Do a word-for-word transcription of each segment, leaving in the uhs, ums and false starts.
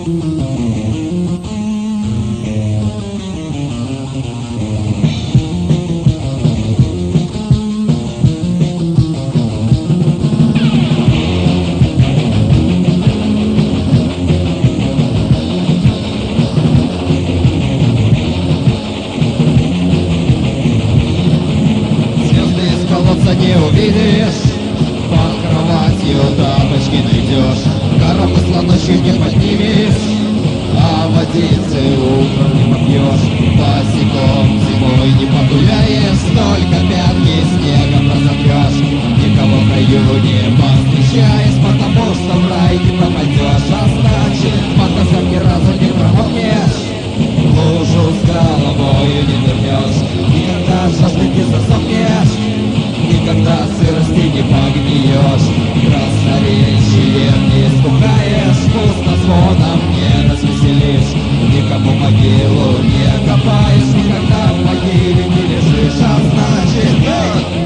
Не увидишь, под кроватью тапочки найдешь, коромысла ночью не поднимешь, а водицы утром не попьешь, босиком зимой не погуляешь, только пятки снегом разобьешь, никого в раю не повстречаешь, потому что в рай не попадешь, а значит, мотоцикл ни разу не промокнешь, лужу с головою не вернешь, никогда жажды не засохнешь, никогда сырости не погниешь, красноречием не испугаешь, пустозвоном не развеселишь, никому могилу не копаешь, никогда в могиле не лежишь, а значит, эй!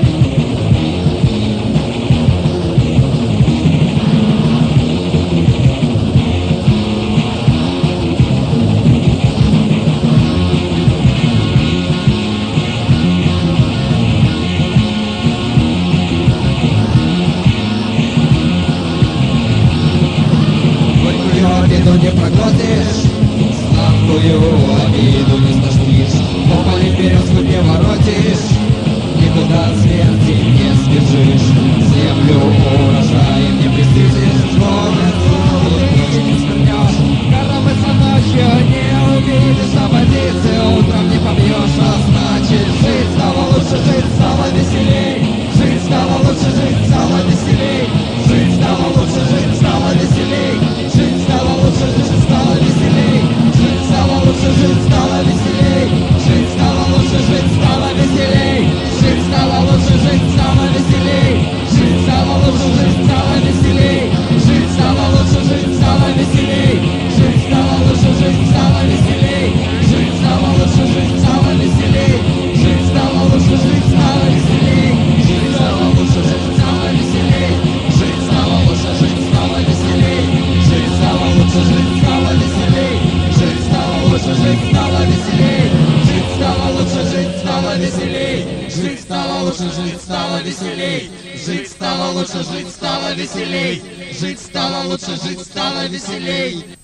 Обиду не проглотишь, сладкую обиду не стошнишь, по поле березку не воротишь, никуда от смерти не сбежишь, землю урожаем не присытишь, город целый ночью не свернешь, коромысла ночью не увидишь, а водицы утром не побьешь, а значит, жить стало лучше, жить стало веселей, жить стало лучше, жить стало веселей, жить стало лучше, жить стало веселей. Жить стало лучше, жить стало веселей. Жить стало лучше, жить стало веселей. Жить стало лучше, жить стало веселей. Жить стало лучше, жить стало веселей. Жить стало лучше, жить стало веселей. Жить стало лучше, жить стало веселей. Жить стало лучше, жить стало веселей. Жить стало лучше, жить стало веселей. Жить стало лучше, жить стало веселей. Жить стало лучше, жить стало веселей. Жить стало лучше, жить стало веселей. Жить стало лучше, жить стало веселей. Жить стало лучше, жить стало веселей. Жить стало лучше, жить стало веселей. Жить стало лучше, жить стало веселей. Жить стало лучше, жить стало веселей. Жить стало лучше, жить стало веселей.